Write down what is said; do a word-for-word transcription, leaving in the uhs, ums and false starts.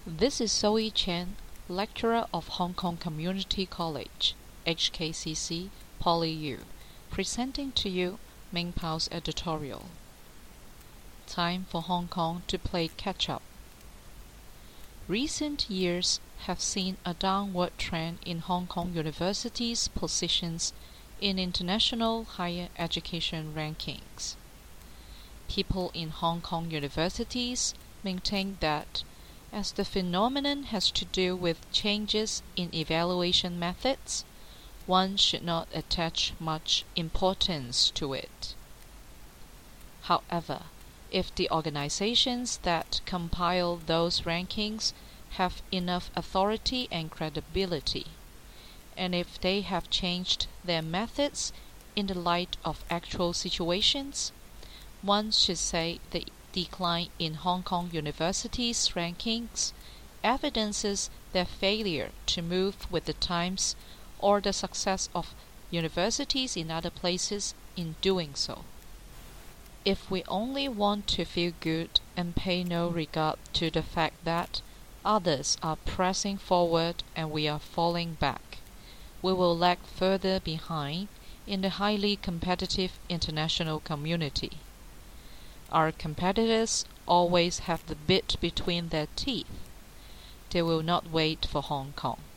This is Zoe Chen, lecturer of Hong Kong Community College, H K C C, PolyU, presenting to you Ming Pao's editorial. Time for Hong Kong to play catch-up. Recent years have seen a downward trend in Hong Kong universities' positions in international higher education rankings. People in Hong Kong universities maintain that as the phenomenon has to do with changes in evaluation methods, one should not attach much importance to it. However, if the organizations that compile those rankings have enough authority and credibility, and if they have changed their methods in the light of actual situations, one should say the decline in Hong Kong universities' rankings evidences their failure to move with the times or the success of universities in other places in doing so. If we only want to feel good and pay no regard to the fact that others are pressing forward and we are falling back, we will lag further behind in the highly competitive international community. Our competitors always have the bit between their teeth. They will not wait for Hong Kong.